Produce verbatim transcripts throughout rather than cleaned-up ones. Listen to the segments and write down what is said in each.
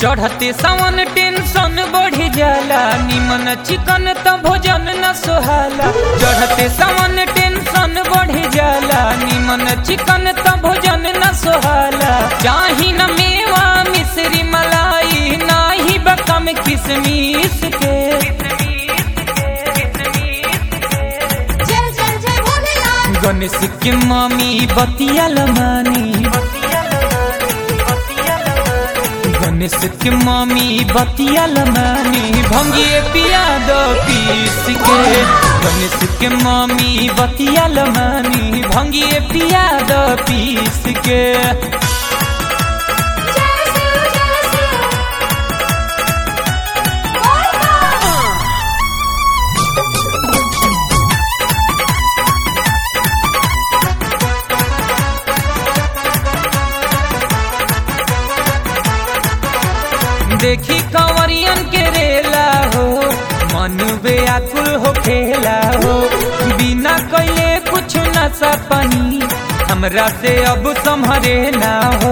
चढ़ते सावन टेंशन बढ़ जाला, निमन चिकन त भोजन न सोहाला। चढ़ते सावन टेंशन बढ़ जाला, निमन चिकन त भोजन न सोहाला। चाही न मेवा मिश्री मलाई, नाही बकम किसमिस के। गणेश के मम्मी बतियाल मानी, गणेश के मम्मी बतियाल मानी, भंगिए पिया दो पीस के। गणेश के मम्मी बतियाल मानी, भंगिए पिया दो पीस के। देखी कंवरियन के रेला हो, मन बेआकुल हो खेला हो। बिना कैले कुछ न सपनी, हमरा से अब संभरे ना हो।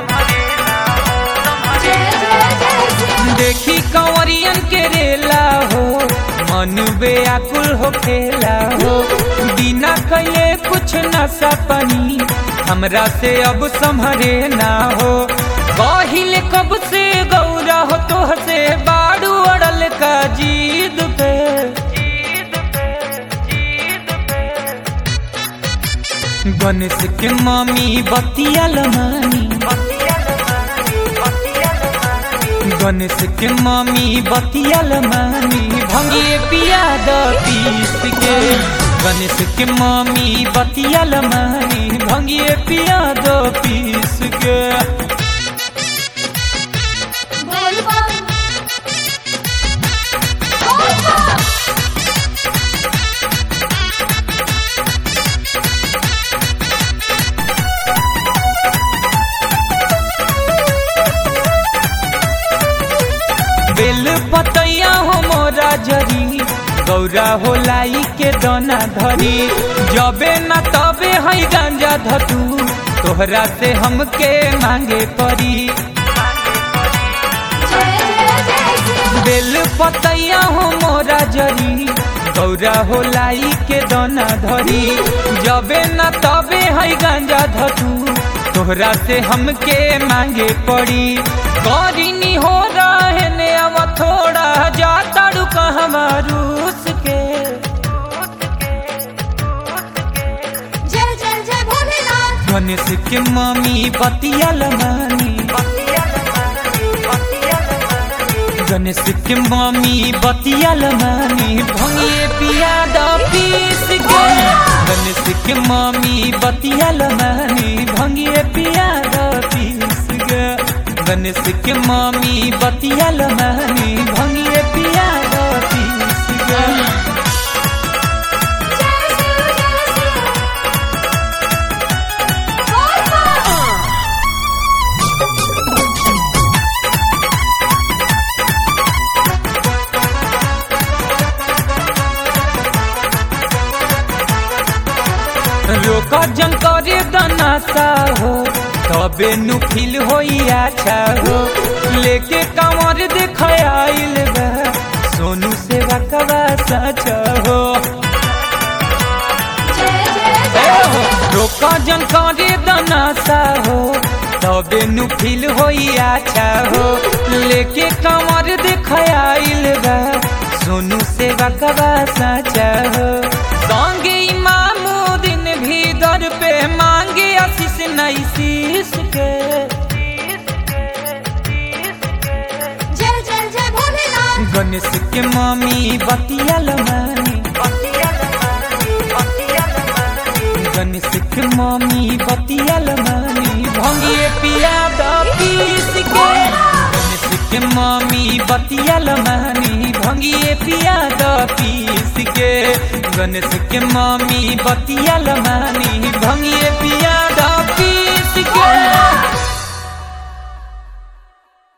देखी कंवरियन के रेला हो, मन बेआकुल हो खेला हो। बिना कैले कुछ न सपनी, हमरा से अब संभरे ना हो। कहिले कब से गौरा हो तो से बाड़ू अड़ल का जीद पे। गणेश के मम्मी बतियाल मानी, गणेश के मम्मी बतियाल मानी, भंगिए पिया द पीस के। गणेश के मम्मी बतियाल मानी, भंगिए पिया द पीस के। बेल पतैया हो मोरा जरी, गौरा हो लाई के दोना धरी। जबे न तबे है गांजा धतू, तोहरा से हमके मांगे परी। बेल पतैया हो मोरा जरी, गौरा हो लाई के दोना धरी। जबे न तबे है गांजा धतू, तोहरा से हमके मांगे पड़ी। करीनी हो रहे ने अब थोड़ा जाता रुका हमारूस के। गणेश के मम्मी बतियाल मानी, गणेश के मम्मी बतियाल मानी, भंगिए पिया द पीस के। गणेश के मम्मी बतियाल मानी, भंगिए पिया द पीस के। गणेश के मम्मी बतियाल मानी, भंगिए पिया द पीस के। रोका जन करे दनासा हो, तबे नु फील होई अच्छा हो। लेके कंवर देखाइल बा, सोनू से बकवा सच हो। रोका जन करे दनासा हो, तबे नु फील होई अच्छा हो। लेके कंवर देखाइल बा, सोनू से बकवा सच हो। संगे इमामुद्दीन भी दर पे मांगे आशीष नई शीश के। गणेश के मम्मी बतियाल मानी, गणेश के मम्मी बतियाल मानी, भंगिए पिया द पीस के। गणेश के मम्मी बतियाल मानी, भंगिए पिया द पीस के। गणेश के मम्मी बतियाल मानी, भंगिए पिया द पीस।